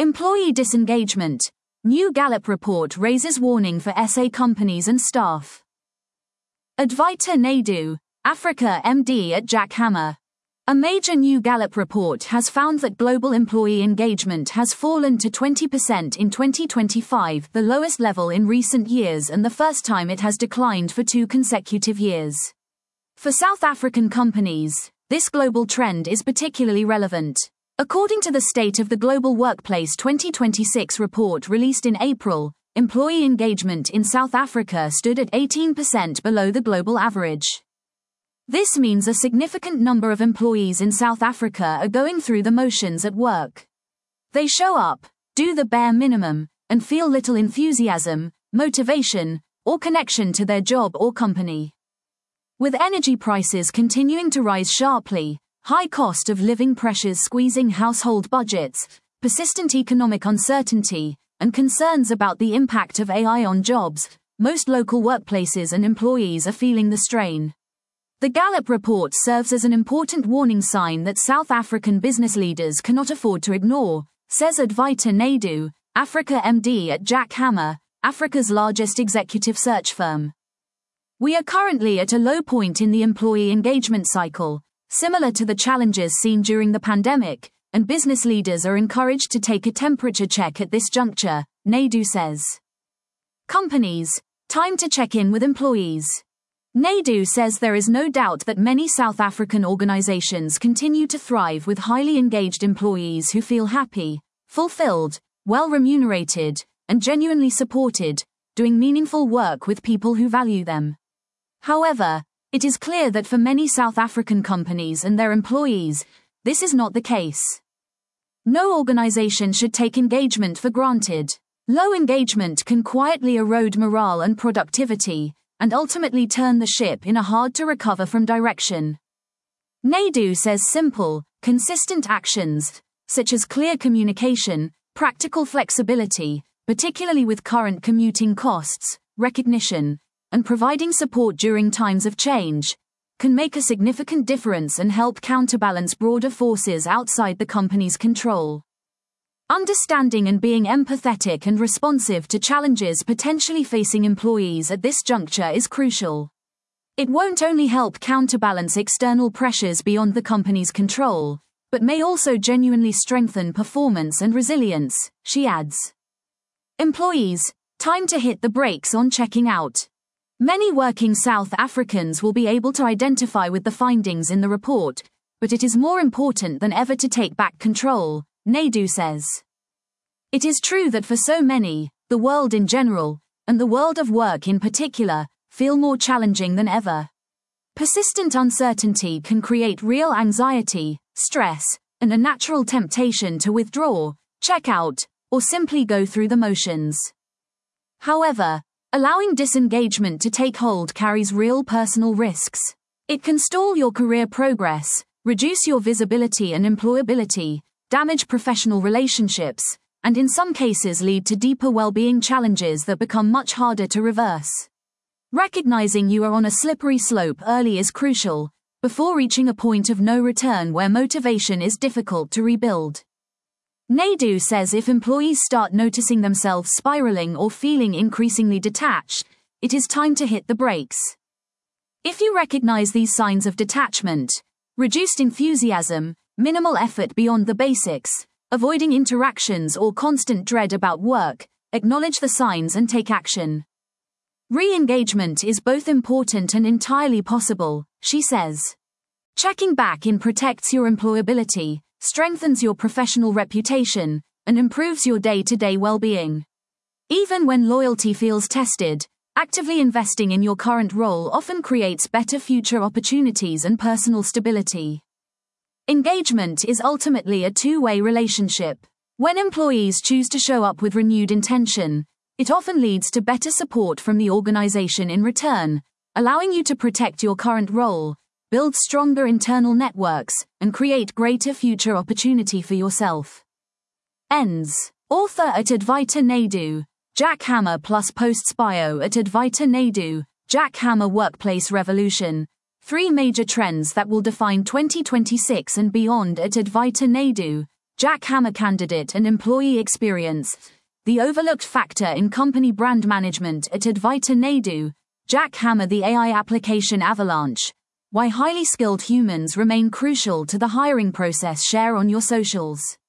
Employee disengagement. New Gallup report raises warning for SA companies and staff. Advaita Naidu, Africa MD at Jack Hammer. A major new Gallup report has found that global employee engagement has fallen to 20% in 2025, the lowest level in recent years and the first time it has declined for 2 consecutive years. For South African companies, this global trend is particularly relevant. According to the State of the Global Workplace 2026 report released in April, employee engagement in South Africa stood at 18% below the global average. This means a significant number of employees in South Africa are going through the motions at work. They show up, do the bare minimum, and feel little enthusiasm, motivation, or connection to their job or company. With energy prices continuing to rise sharply, high cost of living pressures squeezing household budgets, persistent economic uncertainty, and concerns about the impact of AI on jobs, most local workplaces and employees are feeling the strain. The Gallup report serves as an important warning sign that South African business leaders cannot afford to ignore, says Advaita Naidu, Africa MD at Jack Hammer, Africa's largest executive search firm. We are currently at a low point in the employee engagement cycle, similar to the challenges seen during the pandemic, and business leaders are encouraged to take a temperature check at this juncture, Naidu says. Companies, time to check in with employees. Naidu says there is no doubt that many South African organizations continue to thrive with highly engaged employees who feel happy, fulfilled, well remunerated, and genuinely supported, doing meaningful work with people who value them. However, it is clear that for many South African companies and their employees, this is not the case. No organization should take engagement for granted. Low engagement can quietly erode morale and productivity, and ultimately turn the ship in a hard-to-recover-from direction. Naidu says simple, consistent actions, such as clear communication, practical flexibility, particularly with current commuting costs, recognition, and providing support during times of change, can make a significant difference and help counterbalance broader forces outside the company's control. Understanding and being empathetic and responsive to challenges potentially facing employees at this juncture is crucial. It won't only help counterbalance external pressures beyond the company's control, but may also genuinely strengthen performance and resilience, she adds. Employees, time to hit the brakes on checking out. Many working South Africans will be able to identify with the findings in the report, but it is more important than ever to take back control, Naidu says. It is true that for so many, the world in general, and the world of work in particular, feel more challenging than ever. Persistent uncertainty can create real anxiety, stress, and a natural temptation to withdraw, check out, or simply go through the motions. However, allowing disengagement to take hold carries real personal risks. It can stall your career progress, reduce your visibility and employability, damage professional relationships, and in some cases lead to deeper well-being challenges that become much harder to reverse. Recognizing you are on a slippery slope early is crucial, before reaching a point of no return where motivation is difficult to rebuild. Naidu says if employees start noticing themselves spiraling or feeling increasingly detached, it is time to hit the brakes. If you recognize these signs of detachment, reduced enthusiasm, minimal effort beyond the basics, avoiding interactions or constant dread about work, acknowledge the signs and take action. Re-engagement is both important and entirely possible, she says. Checking back in protects your employability, strengthens your professional reputation, and improves your day-to-day well-being. Even when loyalty feels tested, actively investing in your current role often creates better future opportunities and personal stability. Engagement is ultimately a two-way relationship. When employees choose to show up with renewed intention, it often leads to better support from the organization in return, allowing you to protect your current role, build stronger internal networks, and create greater future opportunity for yourself. Ends. Author at Advaita Naidu, Jack Hammer plus posts bio at Advaita Naidu, Jack Hammer Workplace Revolution. 3 major trends that will define 2026 and beyond at Advaita Naidu, Jack Hammer candidate and employee experience. The overlooked factor in company brand management at Advaita Naidu. Jack Hammer, the AI application avalanche. Why highly skilled humans remain crucial to the hiring process. Share on your socials.